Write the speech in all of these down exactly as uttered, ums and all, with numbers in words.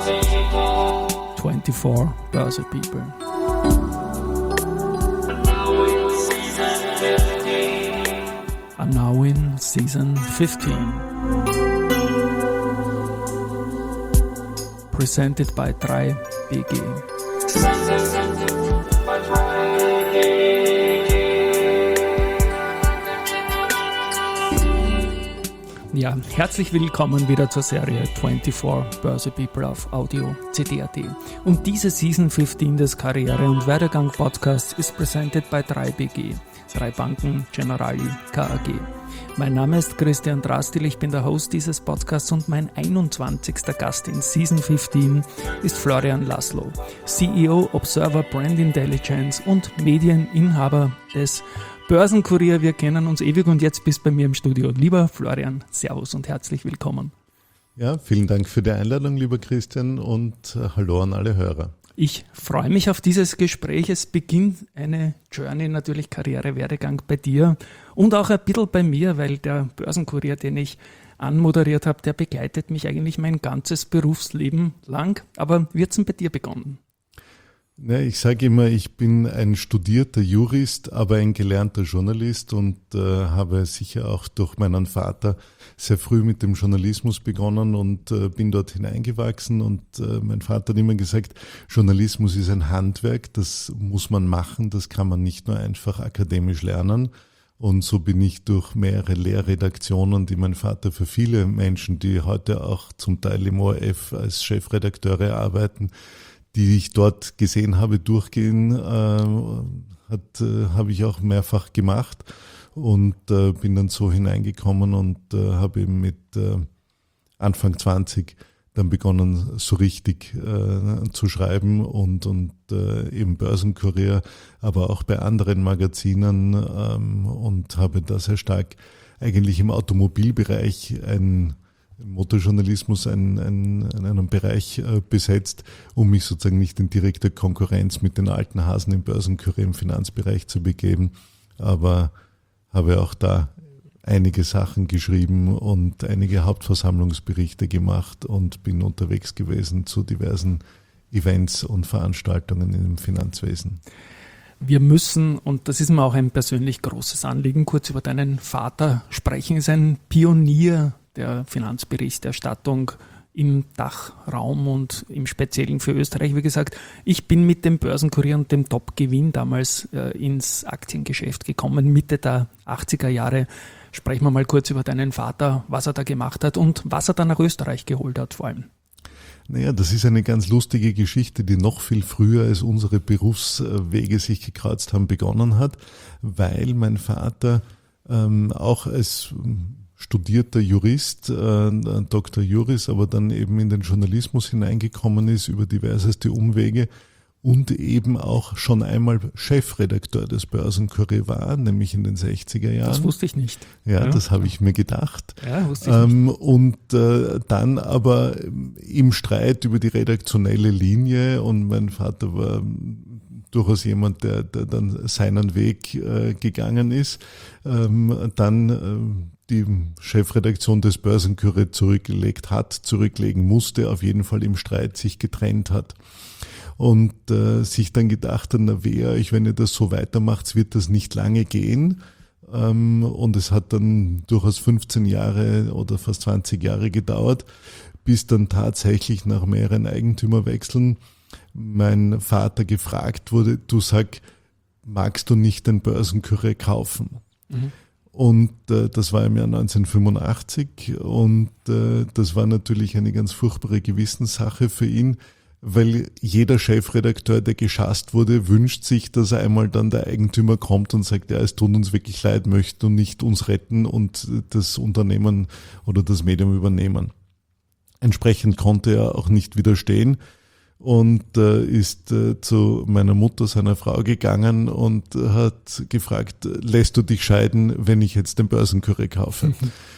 twenty-four Börse People. Are now in season fifteen. Presented by drei B G. Ja, herzlich willkommen wieder zur Serie twenty-four Börse People auf Audio C D punkt A T. Und diese Season fifteen des Karriere- und Werdegang-Podcasts ist presented by drei B G, drei Banken Generali K A G. Mein Name ist Christian Drastil, ich bin der Host dieses Podcasts und mein einundzwanzigster Gast in Season fifteen ist Florian Laszlo, C E O Observer Brand Intelligence und Medieninhaber des Börsenkurier. Wir kennen uns ewig und jetzt bist du bei mir im Studio. Lieber Florian, servus und herzlich willkommen. Ja, vielen Dank für die Einladung, lieber Christian, und äh, hallo an alle Hörer. Ich freue mich auf dieses Gespräch. Es beginnt eine Journey, natürlich Karriere-Werdegang bei dir und auch ein bisschen bei mir, weil der Börsenkurier, den ich anmoderiert habe, der begleitet mich eigentlich mein ganzes Berufsleben lang. Aber wie hat es denn bei dir begonnen? Ja, ich sage immer, ich bin ein studierter Jurist, aber ein gelernter Journalist und äh, habe sicher auch durch meinen Vater sehr früh mit dem Journalismus begonnen und äh, bin dort hineingewachsen. Und äh, mein Vater hat immer gesagt, Journalismus ist ein Handwerk, das muss man machen, das kann man nicht nur einfach akademisch lernen. Und so bin ich durch mehrere Lehrredaktionen, die mein Vater für viele Menschen, die heute auch zum Teil im O R F als Chefredakteure arbeiten, die ich dort gesehen habe, durchgehen, äh, hat, äh, habe ich auch mehrfach gemacht und äh, bin dann so hineingekommen und äh, habe eben mit äh, Anfang zwanzig dann begonnen, so richtig äh, zu schreiben und, und äh, eben Börsenkurier, aber auch bei anderen Magazinen ähm, und habe da sehr stark eigentlich im Automobilbereich ein Motorjournalismus einen, einen, einen Bereich äh, besetzt, um mich sozusagen nicht in direkter Konkurrenz mit den alten Hasen im Börsenkurier im Finanzbereich zu begeben, aber habe auch da einige Sachen geschrieben und einige Hauptversammlungsberichte gemacht und bin unterwegs gewesen zu diversen Events und Veranstaltungen im Finanzwesen. Wir müssen, und das ist mir auch ein persönlich großes Anliegen, kurz über deinen Vater sprechen. Er ist ein Pionier der Finanzberichterstattung im Dachraum und im Speziellen für Österreich. Wie gesagt, ich bin mit dem Börsenkurier und dem Top-Gewinn damals äh, ins Aktiengeschäft gekommen, Mitte der achtziger Jahre. Sprechen wir mal kurz über deinen Vater, was er da gemacht hat und was er dann nach Österreich geholt hat vor allem. Naja, das ist eine ganz lustige Geschichte, die noch viel früher als unsere Berufswege sich gekreuzt haben begonnen hat, weil mein Vater ähm, auch als studierter Jurist, äh, Doktor Juris, aber dann eben in den Journalismus hineingekommen ist über diverseste Umwege und eben auch schon einmal Chefredakteur des Börsenkurier war, nämlich in den sechziger Jahren. Das wusste ich nicht. Ja, ja. Das habe ich mir gedacht. Ja, wusste ich ähm, nicht. Und äh, dann aber im Streit über die redaktionelle Linie und mein Vater war durchaus jemand, der, der dann seinen Weg äh, gegangen ist, ähm, dann äh, die Chefredaktion des Börsenkurier zurückgelegt hat, zurücklegen musste, auf jeden Fall im Streit sich getrennt hat. Und äh, sich dann gedacht hat, na wehe euch, wenn ihr das so weitermacht, wird das nicht lange gehen. Ähm, und es hat dann durchaus fünfzehn Jahre oder fast zwanzig Jahre gedauert, bis dann tatsächlich nach mehreren Eigentümerwechseln mein Vater gefragt wurde, du sag, magst du nicht den Börsenkurier kaufen? Mhm. Und äh, das war im Jahr neunzehnhundertfünfundachtzig und äh, das war natürlich eine ganz furchtbare Gewissenssache für ihn, weil jeder Chefredakteur, der geschasst wurde, wünscht sich, dass einmal dann der Eigentümer kommt und sagt, ja, es tut uns wirklich leid, möchte und nicht uns retten und das Unternehmen oder das Medium übernehmen. Entsprechend konnte er auch nicht widerstehen und äh, ist äh, zu meiner Mutter, seiner Frau, gegangen und äh, hat gefragt, lässt du dich scheiden, wenn ich jetzt den Börsenkurier kaufe?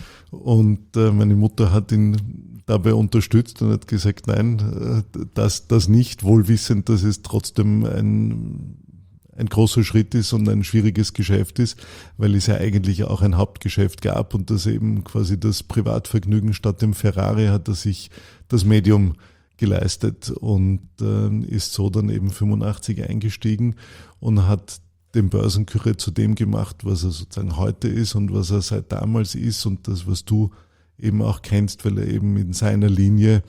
Und äh, meine Mutter hat ihn dabei unterstützt und hat gesagt, nein, äh, das, das nicht, wohl wissend, dass es trotzdem ein, ein großer Schritt ist und ein schwieriges Geschäft ist, weil es ja eigentlich auch ein Hauptgeschäft gab und das eben quasi das Privatvergnügen statt dem Ferrari hat er sich das Medium geleistet und äh, ist so dann eben fünfundachtzig eingestiegen und hat den Börsenkurier zu dem gemacht, was er sozusagen heute ist und was er seit damals ist und das, was du eben auch kennst, weil er eben in seiner Linie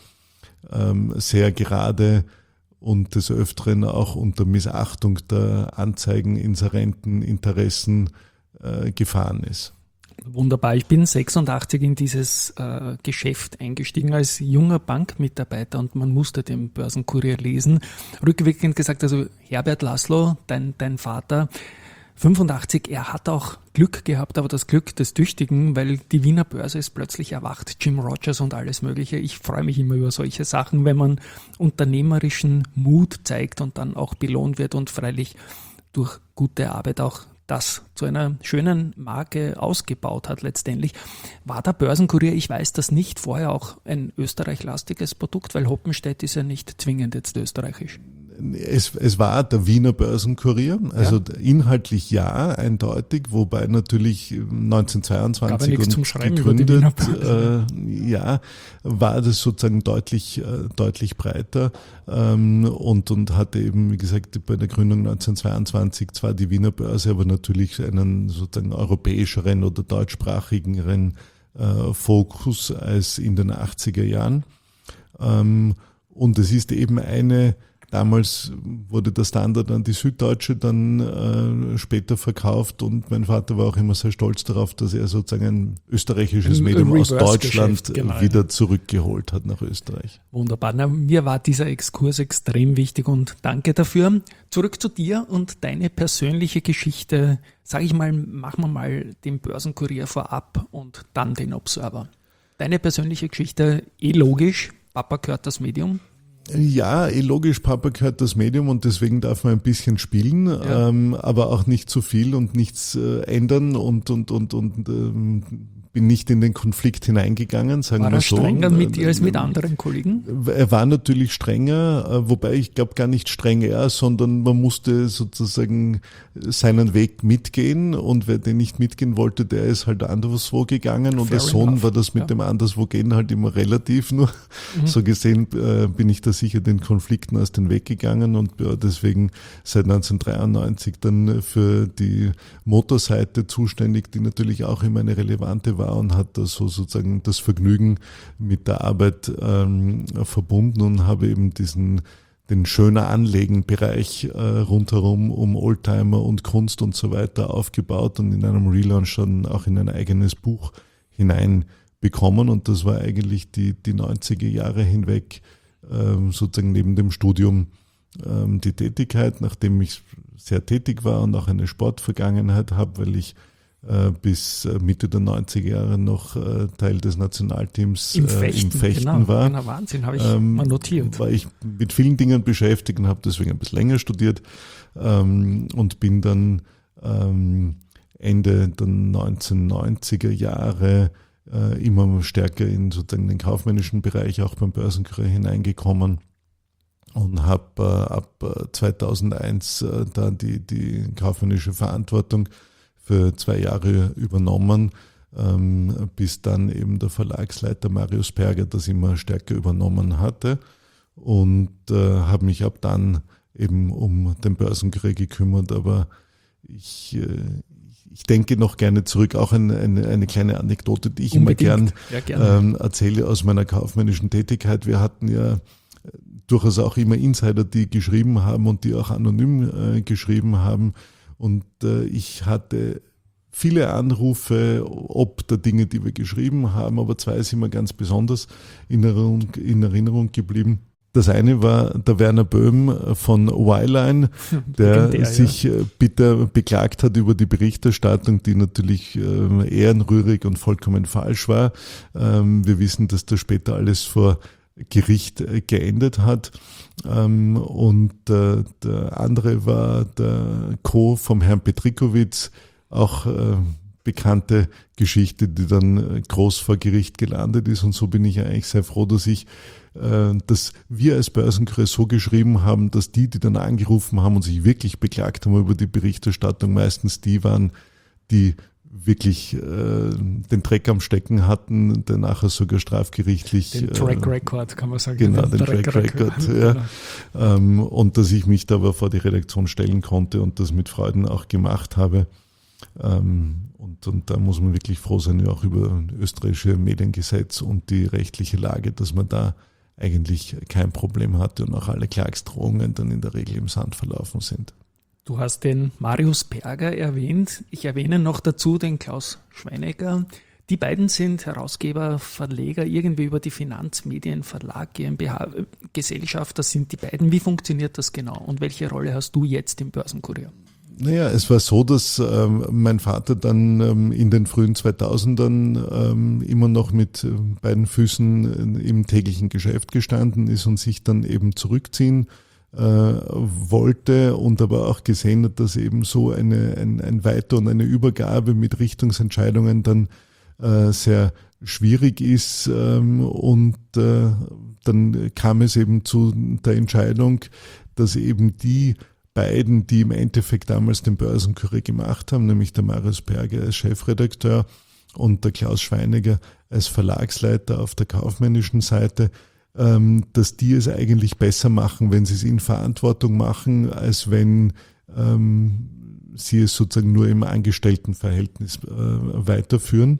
ähm, sehr gerade und des Öfteren auch unter Missachtung der Anzeigen, Inserenten, Interessen äh, gefahren ist. Wunderbar. Ich bin sechsundachtzig in dieses äh, Geschäft eingestiegen als junger Bankmitarbeiter und man musste den Börsenkurier lesen. Rückwirkend gesagt, also Herbert Laszlo, dein, dein Vater, fünfundachtzig, er hat auch Glück gehabt, aber das Glück des Tüchtigen, weil die Wiener Börse ist plötzlich erwacht, Jim Rogers und alles Mögliche. Ich freue mich immer über solche Sachen, wenn man unternehmerischen Mut zeigt und dann auch belohnt wird und freilich durch gute Arbeit auch das zu einer schönen Marke ausgebaut hat letztendlich. War der Börsenkurier, ich weiß das nicht, vorher auch ein österreichlastiges Produkt, weil Hoppenstedt ist ja nicht zwingend jetzt österreichisch. Es, es war der Wiener Börsenkurier, also ja. Inhaltlich ja, eindeutig, wobei natürlich neunzehnhundertzweiundzwanzig und zum gegründet, äh, ja, war das sozusagen deutlich, äh, deutlich breiter ähm, und, und hatte eben, wie gesagt, bei der Gründung neunzehnhundertzweiundzwanzig zwar die Wiener Börse, aber natürlich einen sozusagen europäischeren oder deutschsprachigeren äh, Fokus als in den achtziger Jahren. Ähm, und es ist eben eine Damals wurde der Standard an die Süddeutsche dann äh, später verkauft und mein Vater war auch immer sehr stolz darauf, dass er sozusagen ein österreichisches ein Medium aus Deutschland genau, wieder zurückgeholt hat nach Österreich. Wunderbar. Na, mir war dieser Exkurs extrem wichtig und danke dafür. Zurück zu dir und deine persönliche Geschichte. Sag ich mal, machen wir mal den Börsenkurier vorab und dann den Observer. Deine persönliche Geschichte, eh logisch, Papa gehört das Medium. Ja, eh logisch, Papa gehört das Medium und deswegen darf man ein bisschen spielen, ja. ähm, aber auch nicht zu viel und nichts äh, ändern und, und, und, und ähm, bin nicht in den Konflikt hineingegangen, sagen wir so. War er strenger mit dir als mit anderen Kollegen? Er war natürlich strenger, wobei ich glaube gar nicht streng er, sondern man musste sozusagen seinen Weg mitgehen und wer den nicht mitgehen wollte, der ist halt anderswo gegangen und als Sohn enough. War das mit ja. dem anderswo gehen halt immer relativ, nur mhm. so gesehen äh, bin ich da sicher den Konflikten aus dem Weg gegangen und ja, deswegen seit neunzehnhundertdreiundneunzig dann für die Motorseite zuständig, die natürlich auch immer eine relevante war und hat da so sozusagen das Vergnügen mit der Arbeit ähm, verbunden und habe eben diesen den schöner Anlegen-Bereich äh, rundherum um Oldtimer und Kunst und so weiter aufgebaut und in einem Relaunch dann auch in ein eigenes Buch hineinbekommen und das war eigentlich die die neunziger Jahre hinweg ähm, sozusagen neben dem Studium ähm, die Tätigkeit, nachdem ich sehr tätig war und auch eine Sportvergangenheit habe, weil ich bis Mitte der neunziger Jahre noch Teil des Nationalteams im Fechten, im Fechten genau, war. Genau, Wahnsinn, habe ich ähm, mal notiert. War ich mit vielen Dingen beschäftigt und habe deswegen ein bisschen länger studiert ähm, und bin dann ähm, Ende der neunzehnhundertneunziger Jahre äh, immer stärker in sozusagen den kaufmännischen Bereich, auch beim Börsenkurier hineingekommen. Und habe äh, ab zweitausendeins äh, dann die, die kaufmännische Verantwortung für zwei Jahre übernommen, ähm, bis dann eben der Verlagsleiter Marius Perger das immer stärker übernommen hatte und äh, habe mich ab dann eben um den Börsenkurier gekümmert, aber ich, äh, ich denke noch gerne zurück, auch eine, eine, eine kleine Anekdote, die ich Unbedingt. immer gern, ja, gerne. ähm, erzähle aus meiner kaufmännischen Tätigkeit. Wir hatten ja durchaus auch immer Insider, die geschrieben haben und die auch anonym äh, geschrieben haben. Und äh, ich hatte viele Anrufe, ob der Dinge, die wir geschrieben haben, aber zwei sind mir ganz besonders in Erinnerung, in Erinnerung geblieben. Das eine war der Werner Böhm von Y-Line, der, der sich ja. bitter beklagt hat über die Berichterstattung, die natürlich äh, ehrenrührig und vollkommen falsch war. Ähm, wir wissen, dass das später alles vor Gericht geendet hat. Und der andere war der Co. vom Herrn Petrikowitz, auch bekannte Geschichte, die dann groß vor Gericht gelandet ist. Und so bin ich eigentlich sehr froh, dass ich, dass wir als Börsenkurier so geschrieben haben, dass die, die dann angerufen haben und sich wirklich beklagt haben über die Berichterstattung, meistens die waren, die wirklich äh, den Dreck am Stecken hatten, der nachher sogar strafgerichtlich... Den Track Record, kann man sagen. Genau, den, den Track, Track Record, Record ja. Genau. Ähm, und dass ich mich da aber vor die Redaktion stellen konnte und das mit Freuden auch gemacht habe. Ähm, und, und da muss man wirklich froh sein, ja auch über das österreichische Mediengesetz und die rechtliche Lage, dass man da eigentlich kein Problem hatte und auch alle Klagsdrohungen dann in der Regel im Sand verlaufen sind. Du hast den Marius Berger erwähnt. Ich erwähne noch dazu den Klaus Schweinegger. Die beiden sind Herausgeber, Verleger, irgendwie über die Finanzmedienverlag GmbH. Gesellschafter sind die beiden. Wie funktioniert das genau und welche Rolle hast du jetzt im Börsenkurier? Naja, es war so, dass ähm, mein Vater dann ähm, in den frühen zweitausendern ähm, immer noch mit äh, beiden Füßen äh, im täglichen Geschäft gestanden ist und sich dann eben zurückziehen äh, wollte und aber auch gesehen hat, dass eben so eine, ein, ein Weiter- und eine Übergabe mit Richtungsentscheidungen dann äh, sehr schwierig ist ähm, und äh, dann kam es eben zu der Entscheidung, dass eben die beiden, die im Endeffekt damals den Börsenkurier gemacht haben, nämlich der Marius Berger als Chefredakteur und der Klaus Schweinegger als Verlagsleiter auf der kaufmännischen Seite, dass die es eigentlich besser machen, wenn sie es in Verantwortung machen, als wenn sie es sozusagen nur im Angestelltenverhältnis weiterführen,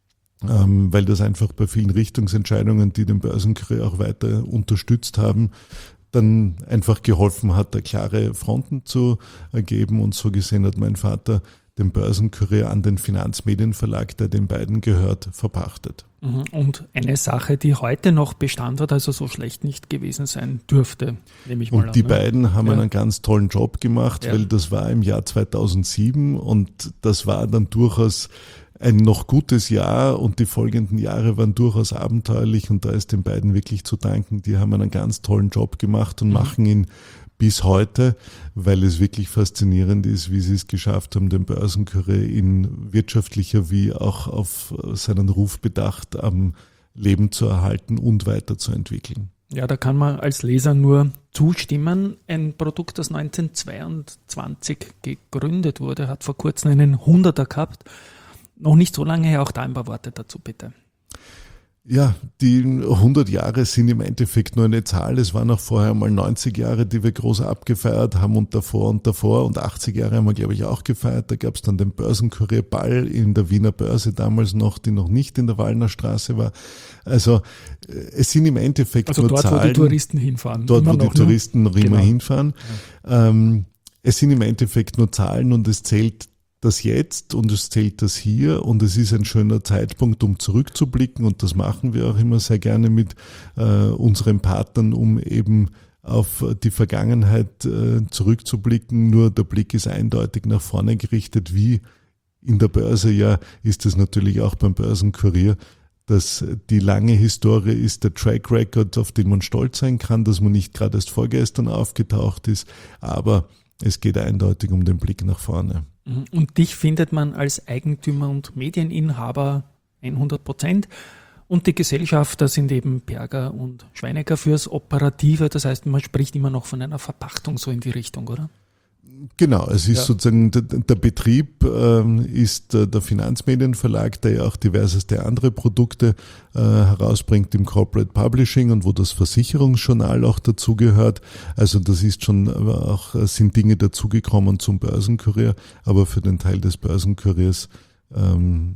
weil das einfach bei vielen Richtungsentscheidungen, die den Börsenkurier auch weiter unterstützt haben, dann einfach geholfen hat, da klare Fronten zu ergeben. Und so gesehen hat mein Vater den Börsenkurier an den Finanzmedienverlag, der den beiden gehört, verpachtet. Und eine Sache, die heute noch Bestand hat, also so schlecht nicht gewesen sein dürfte, nehme ich mal an. Und die ne? beiden haben ja. einen ganz tollen Job gemacht, ja. weil das war im Jahr zweitausendsieben und das war dann durchaus ein noch gutes Jahr und die folgenden Jahre waren durchaus abenteuerlich und da ist den beiden wirklich zu danken. Die haben einen ganz tollen Job gemacht und mhm. machen ihn bis heute, weil es wirklich faszinierend ist, wie sie es geschafft haben, den Börsenkurier in wirtschaftlicher wie auch auf seinen Ruf bedacht am Leben zu erhalten und weiterzuentwickeln. Ja, da kann man als Leser nur zustimmen. Ein Produkt, das neunzehnhundertzweiundzwanzig gegründet wurde, hat vor kurzem einen Hunderter gehabt. Noch nicht so lange her, auch da ein paar Worte dazu, bitte. Ja, die hundert Jahre sind im Endeffekt nur eine Zahl. Es waren auch vorher mal neunzig Jahre, die wir groß abgefeiert haben und davor und davor und achtzig Jahre haben wir, glaube ich, auch gefeiert. Da gab es dann den Börsenkurierball in der Wiener Börse damals noch, die noch nicht in der Wallner Straße war. Also es sind im Endeffekt also nur dort, Zahlen. Dort, wo die Touristen hinfahren. Dort, wo noch, die Touristen noch immer genau. hinfahren. Ja. Ähm, es sind im Endeffekt nur Zahlen und es zählt das Jetzt und es zählt das Hier und es ist ein schöner Zeitpunkt, um zurückzublicken und das machen wir auch immer sehr gerne mit äh, unseren Partnern, um eben auf die Vergangenheit äh, zurückzublicken. Nur der Blick ist eindeutig nach vorne gerichtet, wie in der Börse ja ist es natürlich auch beim Börsenkurier, dass die lange Historie ist der Track Record, auf den man stolz sein kann, dass man nicht gerade erst vorgestern aufgetaucht ist, aber es geht eindeutig um den Blick nach vorne. Und dich findet man als Eigentümer und Medieninhaber hundert Prozent. Und die Gesellschafter sind eben Berger und Schweinegger fürs Operative. Das heißt, man spricht immer noch von einer Verpachtung so in die Richtung, oder? Genau, es ist ja. sozusagen, der, der Betrieb ähm, ist äh, der Finanzmedienverlag, der ja auch diverseste andere Produkte äh, herausbringt im Corporate Publishing und wo das Versicherungsjournal auch dazugehört. Also das ist schon auch, sind Dinge dazugekommen zum Börsenkurier, aber für den Teil des Börsenkuriers ähm,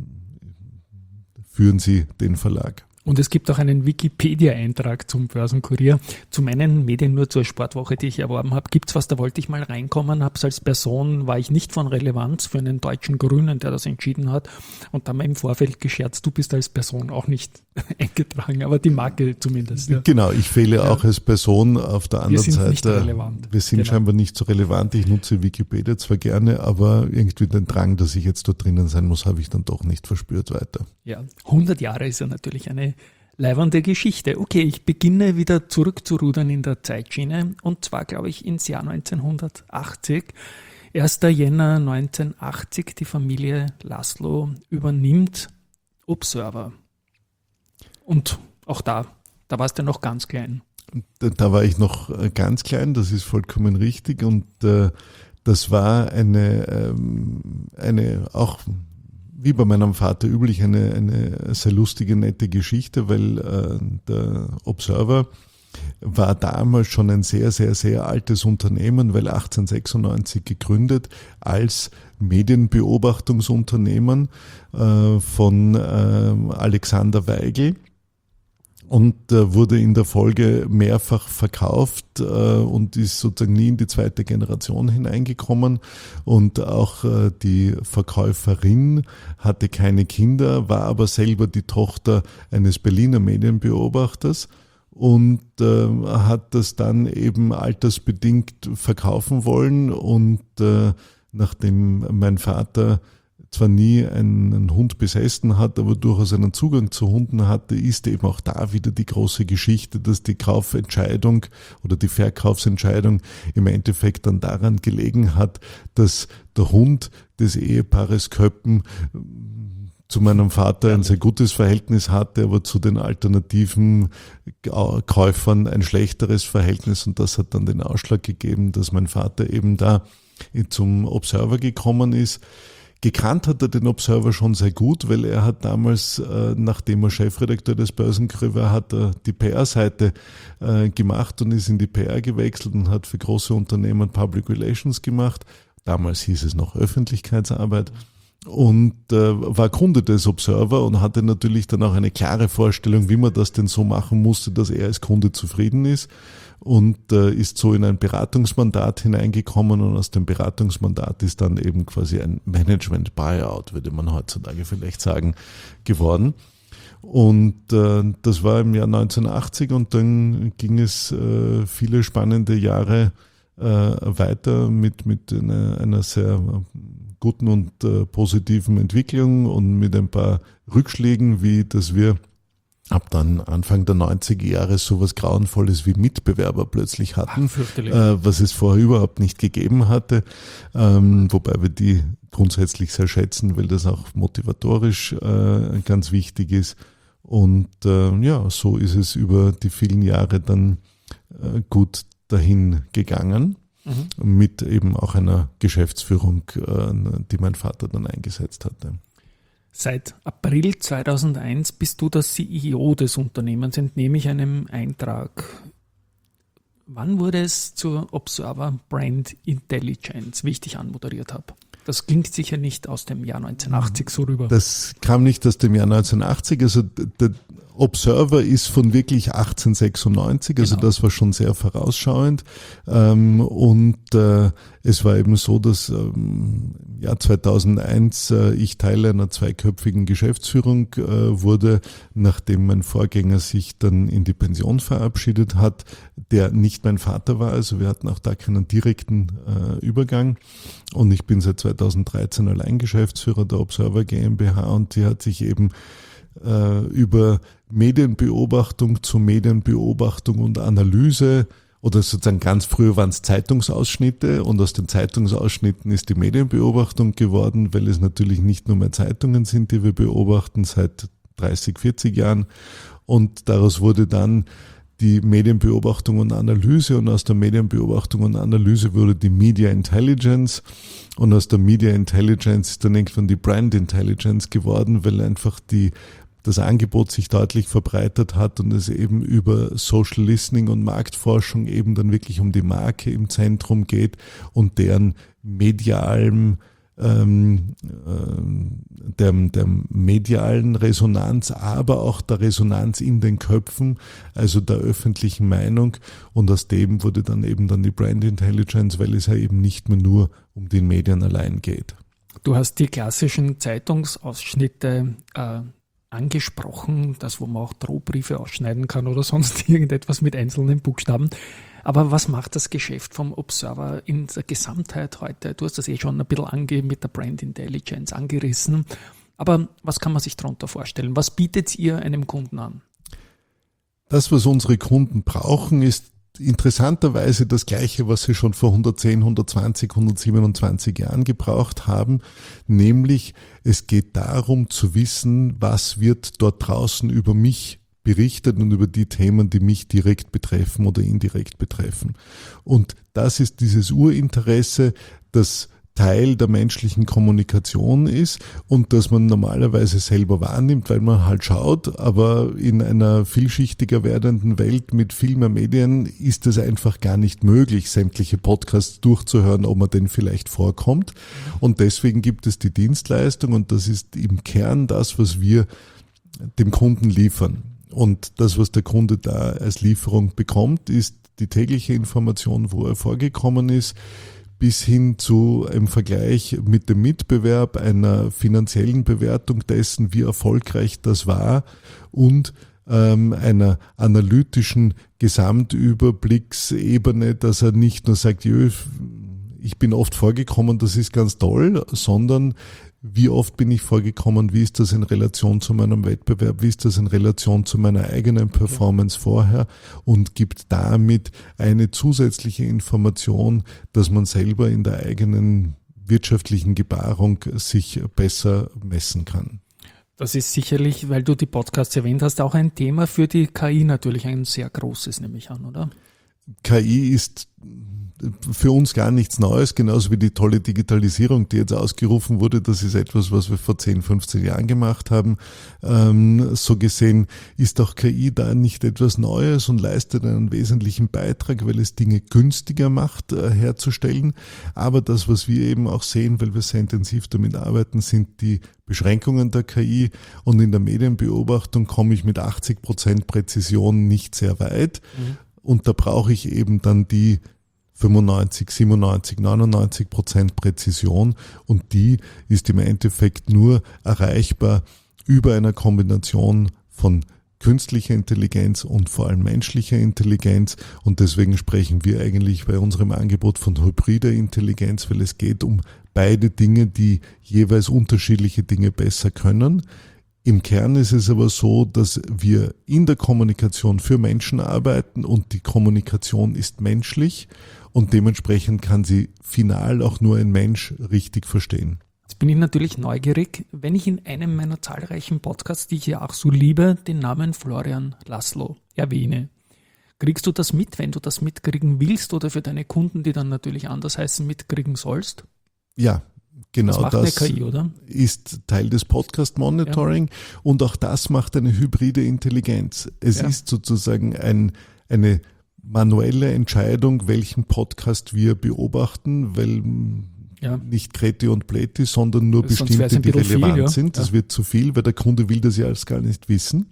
führen sie den Verlag. Und es gibt auch einen Wikipedia-Eintrag zum Börsenkurier. Zu meinen Medien, nur zur Sportwoche, die ich erworben habe, gibt's was, da wollte ich mal reinkommen, hab's als Person, war ich nicht von Relevanz für einen deutschen Grünen, der das entschieden hat. Und da haben wir im Vorfeld gescherzt, du bist als Person auch nicht eingetragen, aber die Marke zumindest. Ja. Genau, ich fehle ja. auch als Person auf der anderen wir sind Seite. Nicht relevant. Wir sind genau. scheinbar nicht so relevant. Ich nutze Wikipedia zwar gerne, aber irgendwie den Drang, dass ich jetzt dort drinnen sein muss, habe ich dann doch nicht verspürt weiter. Ja, hundert Jahre ist ja natürlich eine leibende Geschichte. Okay, ich beginne wieder zurückzurudern in der Zeitschiene und zwar, glaube ich, ins Jahr neunzehnhundertachtzig. erster Jänner neunzehnhundertachtzig, die Familie Laszlo übernimmt Observer. Und auch da, da warst du noch ganz klein. Da, da war ich noch ganz klein, das ist vollkommen richtig und äh, das war eine, ähm, eine auch wie bei meinem Vater üblich, eine, eine sehr lustige, nette Geschichte, weil äh, der Observer war damals schon ein sehr, sehr, sehr altes Unternehmen, weil achtzehnhundertsechsundneunzig gegründet als Medienbeobachtungsunternehmen äh, von äh, Alexander Weigel. Und äh, wurde in der Folge mehrfach verkauft äh, und ist sozusagen nie in die zweite Generation hineingekommen. Und auch äh, die Verkäuferin hatte keine Kinder, war aber selber die Tochter eines Berliner Medienbeobachters und äh, hat das dann eben altersbedingt verkaufen wollen. Und äh, nachdem mein Vater zwar nie einen Hund besessen hat, aber durchaus einen Zugang zu Hunden hatte, ist eben auch da wieder die große Geschichte, dass die Kaufentscheidung oder die Verkaufsentscheidung im Endeffekt dann daran gelegen hat, dass der Hund des Ehepaares Köppen zu meinem Vater ein sehr gutes Verhältnis hatte, aber zu den alternativen Käufern ein schlechteres Verhältnis, und das hat dann den Ausschlag gegeben, dass mein Vater eben da zum Observer gekommen ist. Gekannt hat er den Observer schon sehr gut, weil er hat damals, äh, nachdem er Chefredakteur des Börsenkurier war, hat er die P R-Seite äh, gemacht und ist in die P R gewechselt und hat für große Unternehmen Public Relations gemacht. Damals hieß es noch Öffentlichkeitsarbeit. Und äh, war Kunde des Observer und hatte natürlich dann auch eine klare Vorstellung, wie man das denn so machen musste, dass er als Kunde zufrieden ist. Und äh, ist so in ein Beratungsmandat hineingekommen, und aus dem Beratungsmandat ist dann eben quasi ein Management-Buyout, würde man heutzutage vielleicht sagen, geworden. Und äh, das war im Jahr neunzehnhundertachtzig, und dann ging es äh, viele spannende Jahre äh, weiter mit, mit einer, einer sehr guten und äh, positiven Entwicklung und mit ein paar Rückschlägen, wie dass wir ab dann Anfang der neunziger Jahre sowas Grauenvolles wie Mitbewerber plötzlich hatten, äh, was es vorher überhaupt nicht gegeben hatte, ähm, wobei wir die grundsätzlich sehr schätzen, weil das auch motivatorisch äh, ganz wichtig ist. Und äh, ja, so ist es über die vielen Jahre dann äh, gut dahin gegangen, mhm. mit eben auch einer Geschäftsführung, äh, die mein Vater dann eingesetzt hatte. Seit April zweitausendeins bist du der C E O des Unternehmens, entnehme ich einem Eintrag. Wann wurde es zur Observer Brand Intelligence, wie ich dich anmoderiert habe? Das klingt sicher nicht aus dem Jahr neunzehnhundertachtzig so rüber. Das kam nicht aus dem Jahr neunzehnhundertachtzig, also der Observer ist von wirklich achtzehnhundertsechsundneunzig, also genau. Das war schon sehr vorausschauend. Und es war eben so, dass im Jahr zweitausendeins ich Teil einer zweiköpfigen Geschäftsführung wurde, nachdem mein Vorgänger sich dann in die Pension verabschiedet hat, der nicht mein Vater war, also wir hatten auch da keinen direkten Übergang. Und ich bin seit zweitausenddreizehn allein Geschäftsführer der Observer GmbH, und die hat sich eben über Medienbeobachtung zu Medienbeobachtung und Analyse, oder sozusagen ganz früher waren es Zeitungsausschnitte, und aus den Zeitungsausschnitten ist die Medienbeobachtung geworden, weil es natürlich nicht nur mehr Zeitungen sind, die wir beobachten seit dreißig, vierzig Jahren, und daraus wurde dann die Medienbeobachtung und Analyse, und aus der Medienbeobachtung und Analyse wurde die Media Intelligence, und aus der Media Intelligence ist dann irgendwann die Brand Intelligence geworden, weil einfach die das Angebot sich deutlich verbreitert hat und es eben über Social Listening und Marktforschung eben dann wirklich um die Marke im Zentrum geht und deren medialem ähm, äh, der, der medialen Resonanz, aber auch der Resonanz in den Köpfen, also der öffentlichen Meinung, und aus dem wurde dann eben dann die Brand Intelligence, weil es ja eben nicht mehr nur um die Medien allein geht. Du hast die klassischen Zeitungsausschnitte äh, angesprochen, das, wo man auch Drohbriefe ausschneiden kann oder sonst irgendetwas mit einzelnen Buchstaben. Aber was macht das Geschäft vom Observer in der Gesamtheit heute? Du hast das eh schon ein bisschen ange- mit der Brand Intelligence angerissen. Aber was kann man sich darunter vorstellen? Was bietet ihr einem Kunden an? Das, was unsere Kunden brauchen, ist interessanterweise das Gleiche, was sie schon vor hundertzehn, hundertzwanzig, hundertsiebenundzwanzig Jahren gebraucht haben, nämlich es geht darum zu wissen, was wird dort draußen über mich berichtet und über die Themen, die mich direkt betreffen oder indirekt betreffen. Und das ist dieses Urinteresse, das Teil der menschlichen Kommunikation ist und dass man normalerweise selber wahrnimmt, weil man halt schaut, aber in einer vielschichtiger werdenden Welt mit viel mehr Medien ist es einfach gar nicht möglich, sämtliche Podcasts durchzuhören, ob man denn vielleicht vorkommt. Und deswegen gibt es die Dienstleistung und das ist im Kern das, was wir dem Kunden liefern. Und das, was der Kunde da als Lieferung bekommt, ist die tägliche Information, wo er vorgekommen ist, bis hin zu einem Vergleich mit dem Mitbewerb, einer finanziellen Bewertung dessen, wie erfolgreich das war und ähm, einer analytischen Gesamtüberblicksebene, dass er nicht nur sagt, jö, ich bin oft vorgekommen, das ist ganz toll, sondern wie oft bin ich vorgekommen, wie ist das in Relation zu meinem Wettbewerb, wie ist das in Relation zu meiner eigenen Performance vorher und gibt damit eine zusätzliche Information, dass man selber in der eigenen wirtschaftlichen Gebarung sich besser messen kann. Das ist sicherlich, weil du die Podcasts erwähnt hast, auch ein Thema für die K I natürlich ein sehr großes, nehme ich an, oder? K I ist für uns gar nichts Neues, genauso wie die tolle Digitalisierung, die jetzt ausgerufen wurde. Das ist etwas, was wir vor zehn, fünfzehn Jahren gemacht haben. Ähm, so gesehen ist auch K I da nicht etwas Neues und leistet einen wesentlichen Beitrag, weil es Dinge günstiger macht, äh, herzustellen. Aber das, was wir eben auch sehen, weil wir sehr intensiv damit arbeiten, sind die Beschränkungen der K I. Und in der Medienbeobachtung komme ich mit achtzig Prozent Präzision nicht sehr weit. Mhm. Und da brauche ich eben dann die fünfundneunzig, siebenundneunzig, neunundneunzig Prozent Präzision und die ist im Endeffekt nur erreichbar über einer Kombination von künstlicher Intelligenz und vor allem menschlicher Intelligenz und deswegen sprechen wir eigentlich bei unserem Angebot von hybrider Intelligenz, weil es geht um beide Dinge, die jeweils unterschiedliche Dinge besser können. Im Kern ist es aber so, dass wir in der Kommunikation für Menschen arbeiten und die Kommunikation ist menschlich und dementsprechend kann sie final auch nur ein Mensch richtig verstehen. Jetzt bin ich natürlich neugierig, wenn ich in einem meiner zahlreichen Podcasts, die ich ja auch so liebe, den Namen Florian Laszlo erwähne. Kriegst du das mit, wenn du das mitkriegen willst oder für deine Kunden, die dann natürlich anders heißen, mitkriegen sollst? Ja. Genau, das, macht das eine K I, oder? Ist Teil des Podcast-Monitoring ja. Und auch das macht eine hybride Intelligenz. Es ja. ist sozusagen ein, eine manuelle Entscheidung, welchen Podcast wir beobachten, weil ja. nicht Kreti und Pleti, sondern nur Sonst bestimmte, die relevant viel, ja. sind. Das ja. wird zu viel, weil der Kunde will das ja alles gar nicht wissen.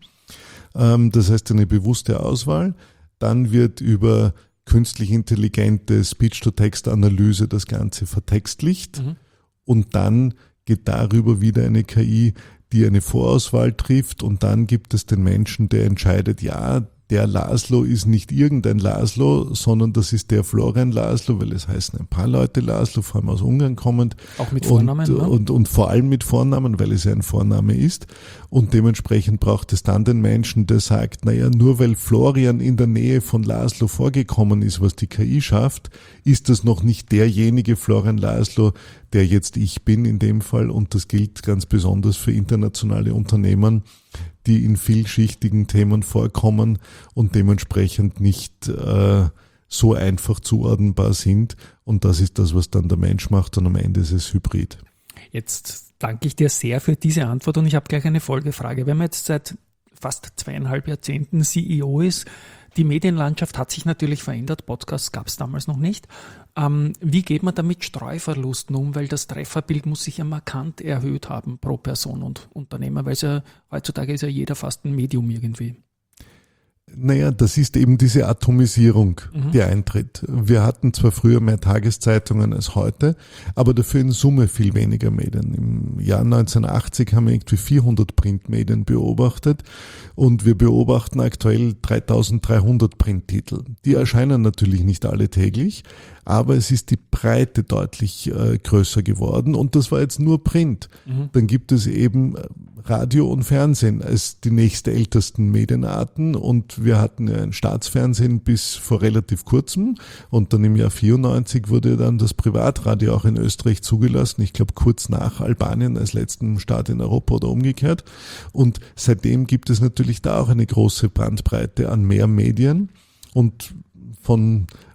Das heißt eine bewusste Auswahl. Dann wird über künstlich intelligente Speech-to-Text-Analyse das Ganze vertextlicht. Mhm. Und dann geht darüber wieder eine K I, die eine Vorauswahl trifft und dann gibt es den Menschen, der entscheidet, ja, der Laszlo ist nicht irgendein Laszlo, sondern das ist der Florian Laszlo, weil es heißen ein paar Leute Laszlo, vor allem aus Ungarn kommend. Auch mit Vornamen, und, ne? und, und vor allem mit Vornamen, weil es ja ein Vorname ist. Und dementsprechend braucht es dann den Menschen, der sagt, naja, nur weil Florian in der Nähe von Laszlo vorgekommen ist, was die K I schafft, ist das noch nicht derjenige Florian Laszlo, der jetzt ich bin in dem Fall. Und das gilt ganz besonders für internationale Unternehmen, die in vielschichtigen Themen vorkommen und dementsprechend nicht äh, so einfach zuordnenbar sind. Und das ist das, was dann der Mensch macht und am Ende ist es hybrid. Jetzt danke ich dir sehr für diese Antwort und ich habe gleich eine Folgefrage. Wenn man jetzt seit fast zweieinhalb Jahrzehnten C E O ist, die Medienlandschaft hat sich natürlich verändert, Podcasts gab es damals noch nicht. Ähm, wie geht man damit Streuverlusten um? Weil das Trefferbild muss sich ja markant erhöht haben pro Person und Unternehmer, weil es ja heutzutage ist ja jeder fast ein Medium irgendwie. Naja, das ist eben diese Atomisierung, mhm. die eintritt. Wir hatten zwar früher mehr Tageszeitungen als heute, aber dafür in Summe viel weniger Medien. Im Jahr neunzehnhundertachtzig haben wir irgendwie vierhundert Printmedien beobachtet und wir beobachten aktuell dreitausenddreihundert Printtitel. Die erscheinen natürlich nicht alle täglich, aber es ist die Breite deutlich äh, größer geworden und das war jetzt nur Print. Mhm. Dann gibt es eben Radio und Fernsehen als die nächstältesten Medienarten und wir hatten ja ein Staatsfernsehen bis vor relativ kurzem und dann im Jahr vierundneunzig wurde dann das Privatradio auch in Österreich zugelassen, ich glaube kurz nach Albanien als letzten Staat in Europa oder umgekehrt und seitdem gibt es natürlich da auch eine große Bandbreite an mehr Medien und von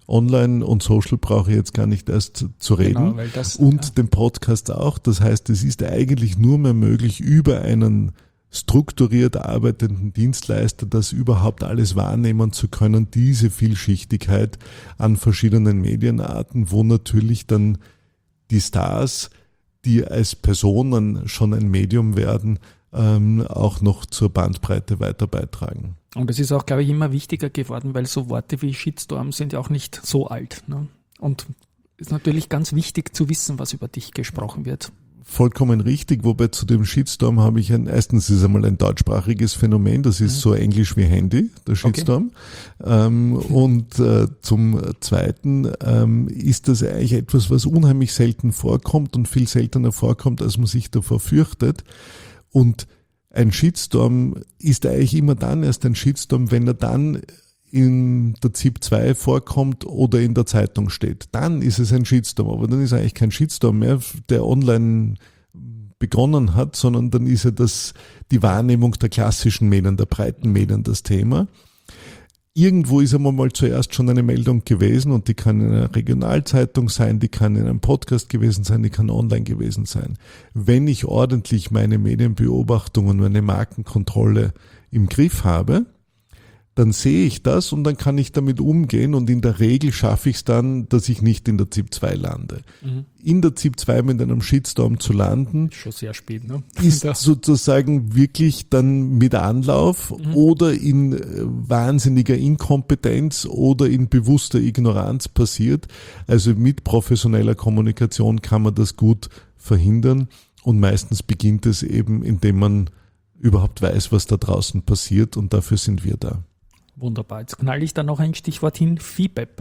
Online und Social brauche ich jetzt gar nicht erst zu reden. Genau, weil das, und ja. den Podcast auch. Das heißt, es ist eigentlich nur mehr möglich, über einen strukturiert arbeitenden Dienstleister das überhaupt alles wahrnehmen zu können, diese Vielschichtigkeit an verschiedenen Medienarten, wo natürlich dann die Stars, die als Personen schon ein Medium werden, ähm, auch noch zur Bandbreite weiter beitragen. Und es ist auch, glaube ich, immer wichtiger geworden, weil so Worte wie Shitstorm sind ja auch nicht so alt. Ne? Und es ist natürlich ganz wichtig zu wissen, was über dich gesprochen wird. Vollkommen richtig, wobei zu dem Shitstorm habe ich ein, erstens ist einmal ein deutschsprachiges Phänomen, das ist mhm. so englisch wie Handy, der Shitstorm. Okay. Ähm, und äh, zum Zweiten ähm, ist das eigentlich etwas, was unheimlich selten vorkommt und viel seltener vorkommt, als man sich davor fürchtet. Und ein Shitstorm ist eigentlich immer dann erst ein Shitstorm, wenn er dann in der Z I P zwei vorkommt oder in der Zeitung steht. Dann ist es ein Shitstorm, aber dann ist eigentlich kein Shitstorm mehr, der online begonnen hat, sondern dann ist ja das die Wahrnehmung der klassischen Medien, der breiten Medien das Thema. Irgendwo ist einmal mal zuerst schon eine Meldung gewesen und die kann in einer Regionalzeitung sein, die kann in einem Podcast gewesen sein, die kann online gewesen sein. Wenn ich ordentlich meine Medienbeobachtung und meine Markenkontrolle im Griff habe, dann sehe ich das und dann kann ich damit umgehen und in der Regel schaffe ich es dann, dass ich nicht in der Z I P zwei lande. Mhm. In der Z I P zwei mit einem Shitstorm zu landen, schon sehr spät, ne? ist sozusagen wirklich dann mit Anlauf mhm. oder in wahnsinniger Inkompetenz oder in bewusster Ignoranz passiert. Also mit professioneller Kommunikation kann man das gut verhindern und meistens beginnt es eben, indem man überhaupt weiß, was da draußen passiert und dafür sind wir da. Wunderbar. Jetzt knall ich da noch ein Stichwort hin, F I B E P.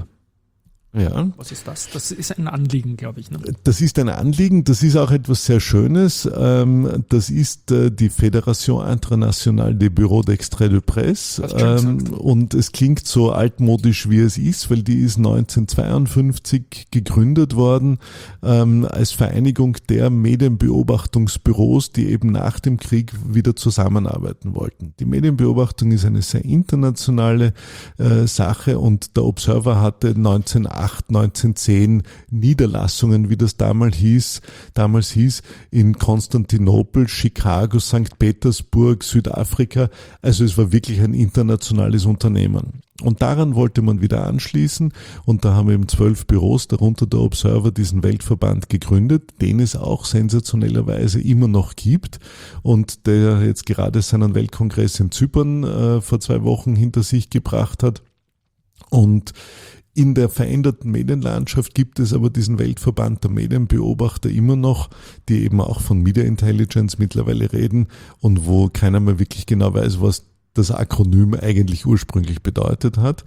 Ja. Was ist das? Das ist ein Anliegen, glaube ich. Ne? Das ist ein Anliegen, das ist auch etwas sehr Schönes. Das ist die Fédération Internationale des Bureaux d'Extrait de Presse. Und es klingt so altmodisch, wie es ist, weil die ist neunzehnhundertzweiundfünfzig gegründet worden als Vereinigung der Medienbeobachtungsbüros, die eben nach dem Krieg wieder zusammenarbeiten wollten. Die Medienbeobachtung ist eine sehr internationale Sache und der Observer hatte neunzehnhundertacht, neunzehnhundertzehn Niederlassungen, wie das damals hieß, damals hieß, in Konstantinopel, Chicago, Sankt Petersburg, Südafrika. Also es war wirklich ein internationales Unternehmen. Und daran wollte man wieder anschließen und da haben eben zwölf Büros, darunter der Observer, diesen Weltverband gegründet, den es auch sensationellerweise immer noch gibt und der jetzt gerade seinen Weltkongress in Zypern äh, vor zwei Wochen hinter sich gebracht hat. Und in der veränderten Medienlandschaft gibt es aber diesen Weltverband der Medienbeobachter immer noch, die eben auch von Media Intelligence mittlerweile reden und wo keiner mehr wirklich genau weiß, was das Akronym eigentlich ursprünglich bedeutet hat.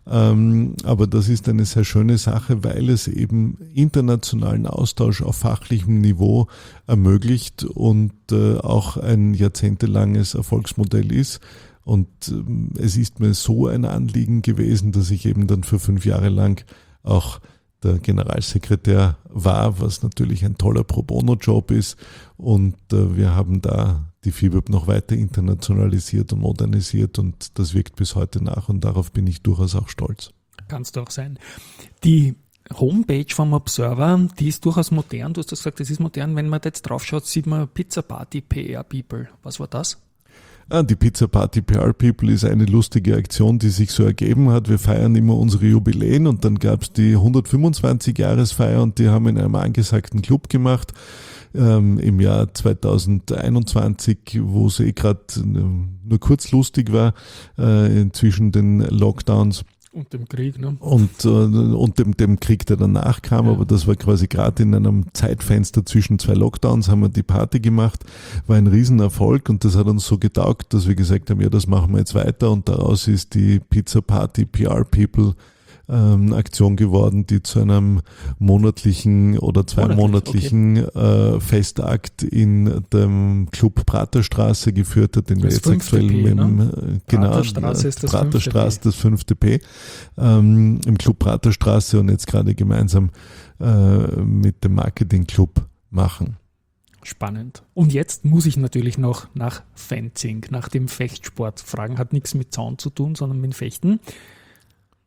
Aber das ist eine sehr schöne Sache, weil es eben internationalen Austausch auf fachlichem Niveau ermöglicht und auch ein jahrzehntelanges Erfolgsmodell ist. Und es ist mir so ein Anliegen gewesen, dass ich eben dann für fünf Jahre lang auch der Generalsekretär war, was natürlich ein toller Pro-Bono-Job ist. Und wir haben da die F I B E P noch weiter internationalisiert und modernisiert und das wirkt bis heute nach und darauf bin ich durchaus auch stolz. Kannst du auch sein. Die Homepage vom Observer, die ist durchaus modern. Du hast das gesagt, das ist modern. Wenn man jetzt drauf schaut, sieht man Pizza Party P R People. Was war das? Ah, die Pizza Party P R People ist eine lustige Aktion, die sich so ergeben hat. Wir feiern immer unsere Jubiläen und dann gab es die hundertfünfundzwanzig-Jahresfeier und die haben in einem angesagten Club gemacht ähm, im Jahr zweitausendeinundzwanzig, wo es eh gerade nur kurz lustig war äh, zwischen den Lockdowns. Und dem Krieg, ne? Und, äh, und dem, dem Krieg, der danach kam, ja. Aber das war quasi gerade in einem Zeitfenster zwischen zwei Lockdowns, haben wir die Party gemacht, war ein Riesenerfolg und das hat uns so getaugt, dass wir gesagt haben, ja, das machen wir jetzt weiter und daraus ist die Pizza Party P R People ähm, Aktion geworden, die zu einem monatlichen oder zweimonatlichen okay. äh, Festakt in dem Club Praterstraße geführt hat, den wir jetzt aktuell P, mit dem, ne? genau, Praterstraße ist das Praterstraße, das fünfte P, ähm, im Club Praterstraße und jetzt gerade gemeinsam äh, mit dem Marketing-Club machen. Spannend. Und jetzt muss ich natürlich noch nach Fencing, nach dem Fechtsport fragen. Hat nichts mit Zaun zu tun, sondern mit Fechten.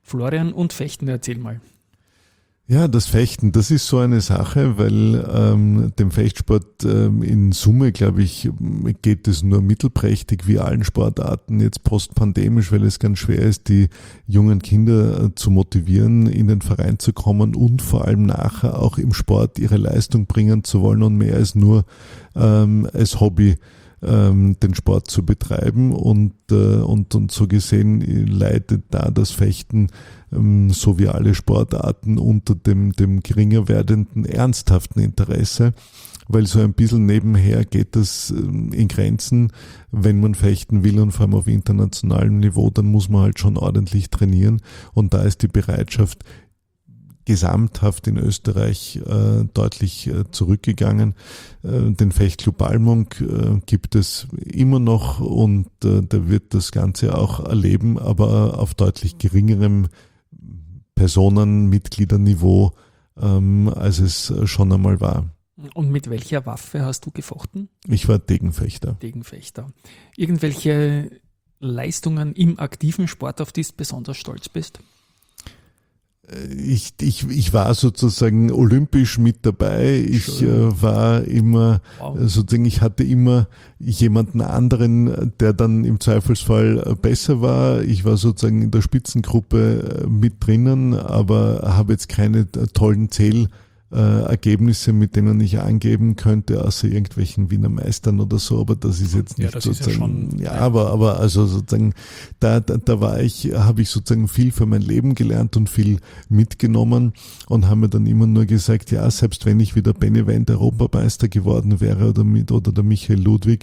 Florian, und Fechten, erzähl mal. Ja, das Fechten, das ist so eine Sache, weil ähm, dem Fechtsport ähm, in Summe, glaube ich, geht es nur mittelprächtig wie allen Sportarten jetzt postpandemisch, weil es ganz schwer ist, die jungen Kinder äh, zu motivieren, in den Verein zu kommen und vor allem nachher auch im Sport ihre Leistung bringen zu wollen und mehr als nur ähm, als Hobby ähm, den Sport zu betreiben. Und, äh, und, und so gesehen leidet da das Fechten so wie alle Sportarten unter dem, dem geringer werdenden ernsthaften Interesse, weil so ein bisschen nebenher geht das in Grenzen, wenn man fechten will und vor allem auf internationalem Niveau, dann muss man halt schon ordentlich trainieren und da ist die Bereitschaft gesamthaft in Österreich äh, deutlich äh, zurückgegangen. Äh, den Fechtclub Almunk äh, gibt es immer noch und äh, der wird das Ganze auch erleben, aber auf deutlich geringerem Personenmitgliederniveau, ähm, als es schon einmal war. Und mit welcher Waffe hast du gefochten? Ich war Degenfechter. Degenfechter. Irgendwelche Leistungen im aktiven Sport, auf die du besonders stolz bist? Ich, ich, ich war sozusagen olympisch mit dabei. Ich äh, war immer, wow. sozusagen, ich hatte immer jemanden anderen, der dann im Zweifelsfall besser war. Ich war sozusagen in der Spitzengruppe mit drinnen, aber habe jetzt keine tollen Zähl Äh, Ergebnisse, mit denen ich angeben könnte, außer irgendwelchen Wiener Meistern oder so, aber das ist jetzt nicht ja, sozusagen, ja, schon, ja, aber, aber also sozusagen, da, da, da war ich, habe ich sozusagen viel für mein Leben gelernt und viel mitgenommen und habe mir dann immer nur gesagt, ja, selbst wenn ich wieder Benny Wendt Europameister geworden wäre oder mit, oder der Michael Ludwig,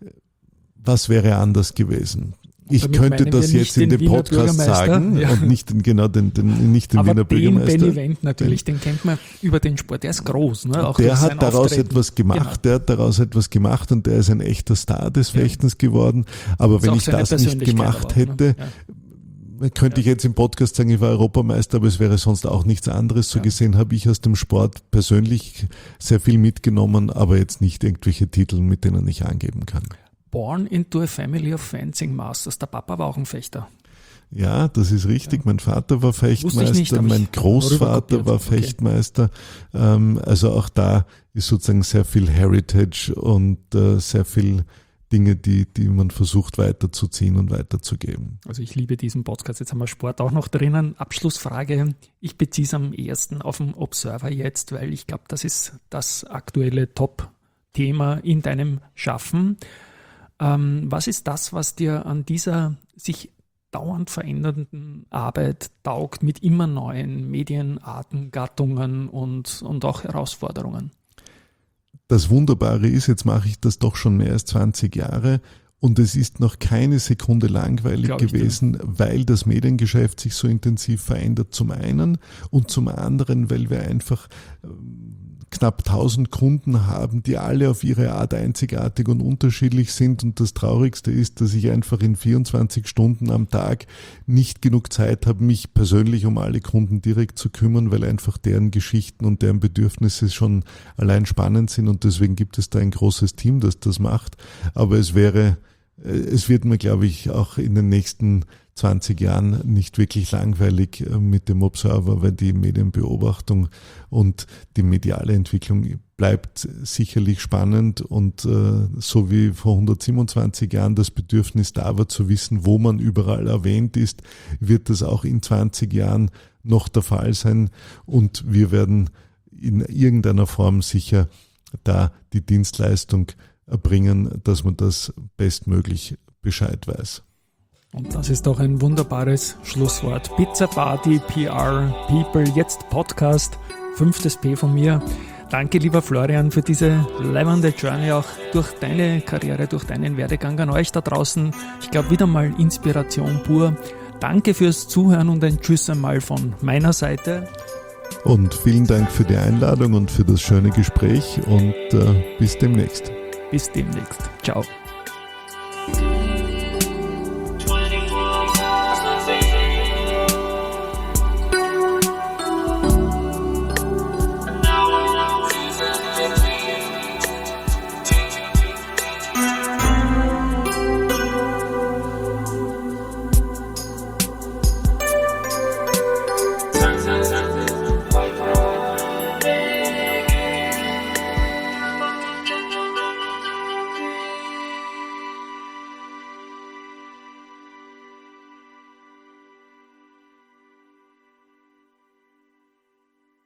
was wäre anders gewesen? Ich Damit könnte das jetzt in dem Podcast sagen ja. und nicht den, genau den, den nicht den Aber Wiener den Bürgermeister. Benny Wendt natürlich, den kennt man über den Sport, der ist groß. Ne? Auch der hat daraus Auftreten. etwas gemacht, genau. der hat daraus etwas gemacht und der ist ein echter Star des Fechtens ja. geworden. Aber das wenn ich das nicht gemacht aber, hätte, ne? könnte ja. ich jetzt im Podcast sagen, ich war Europameister, aber es wäre sonst auch nichts anderes. So ja. gesehen habe ich aus dem Sport persönlich sehr viel mitgenommen, aber jetzt nicht irgendwelche Titel, mit denen ich angeben kann. Born into a family of fencing masters. Der Papa war auch ein Fechter. Ja, das ist richtig. Ja. Mein Vater war Fechtmeister, nicht, mein Großvater war Fechtmeister. Okay. Ähm, also auch da ist sozusagen sehr viel Heritage und äh, sehr viel Dinge, die, die man versucht weiterzuziehen und weiterzugeben. Also ich liebe diesen Podcast. Jetzt haben wir Sport auch noch drinnen. Abschlussfrage. Ich beziehe es am ersten auf den Observer jetzt, weil ich glaube, das ist das aktuelle Top-Thema in deinem Schaffen. Ähm, was ist das, was dir an dieser sich dauernd verändernden Arbeit taugt mit immer neuen Medienarten, Gattungen und, und auch Herausforderungen? Das Wunderbare ist, jetzt mache ich das doch schon mehr als zwanzig Jahre und es ist noch keine Sekunde langweilig gewesen, dir. weil das Mediengeschäft sich so intensiv verändert zum einen und zum anderen, weil wir einfach knapp tausend Kunden haben, die alle auf ihre Art einzigartig und unterschiedlich sind und das Traurigste ist, dass ich einfach in vierundzwanzig Stunden am Tag nicht genug Zeit habe, mich persönlich um alle Kunden direkt zu kümmern, weil einfach deren Geschichten und deren Bedürfnisse schon allein spannend sind und deswegen gibt es da ein großes Team, das das macht, aber es wäre, es wird mir, glaube ich, auch in den nächsten zwanzig Jahren nicht wirklich langweilig mit dem Observer, weil die Medienbeobachtung und die mediale Entwicklung bleibt sicherlich spannend und äh, so wie vor hundertsiebenundzwanzig Jahren das Bedürfnis da war zu wissen, wo man überall erwähnt ist, wird das auch in zwanzig Jahren noch der Fall sein und wir werden in irgendeiner Form sicher da die Dienstleistung erbringen, dass man das bestmöglich Bescheid weiß. Und das ist doch ein wunderbares Schlusswort. Pizza Party, P R, People, jetzt Podcast, fünftes P von mir. Danke, lieber Florian, für diese leibende Journey auch durch deine Karriere, durch deinen Werdegang an euch da draußen. Ich glaube, wieder mal Inspiration pur. Danke fürs Zuhören und ein Tschüss einmal von meiner Seite. Und vielen Dank für die Einladung und für das schöne Gespräch und äh, bis demnächst. Bis demnächst. Ciao.